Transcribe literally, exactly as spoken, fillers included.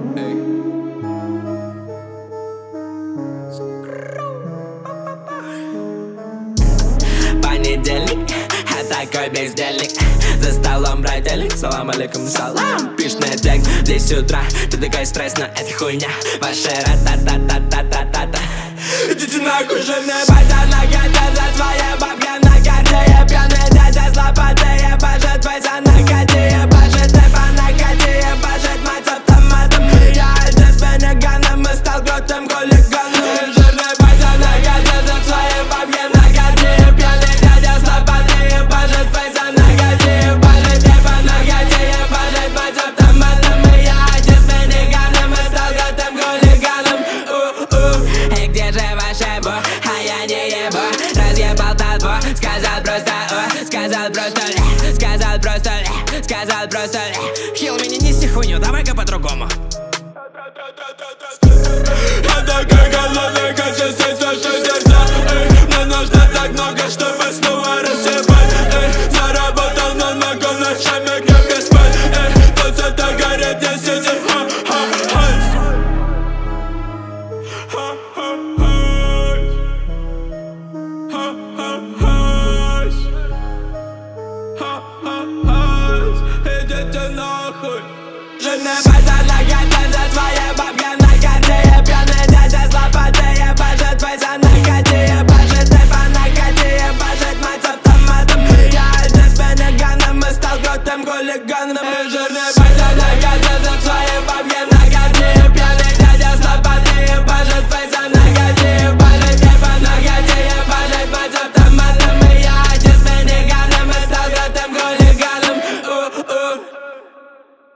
Понедельник, а такой бездельник. За столом брателик, салам алейкум, салам. Пишет мне текст в десять утра. Ты такой стресс, но это хуйня. Ваша ра-та-та-та-та-та-та-та. Идите нахуй, жирная база на гадя. За твоя бабка на гаде. Пьяный дядя, злопотые. Бажет твой на гаде. Бажет эпа на гаде. Бажет мать с автоматом. Я здесь с пенеганом. И стал крутым хулиганом. Жирная база на гаде. За твоя бабка на гаде. Пьяный дядя, злопотые. Бажет твой на гаде. Бажет эпа на гаде. Бажет мать с автоматом. Я здесь с пенеганом. И стал крутым хулиганом. Эй, где же ваша бо? А я не ебу. Разъебал толпу. Сказал просто о. Сказал просто ля. Сказал просто ля. Сказал просто ля. Хил, меня неси хуйню, давай-ка по-другому. Я такой голодный, хочу съесть все, что сердца. Мне нужно так много, чтобы снова рассыпать. Заработал, но могу ночами крепко спать. Тут это горит, не сидим. Идите нахуй. Жирная база на гаде. За твоя бабка на гаде. Пьяный дядя, злопотые. Бажет твой на гаде. Бажет эпа на гаде. Бажет мать с автоматом. Я здесь с пенеганом. И стал крутым хулиганом.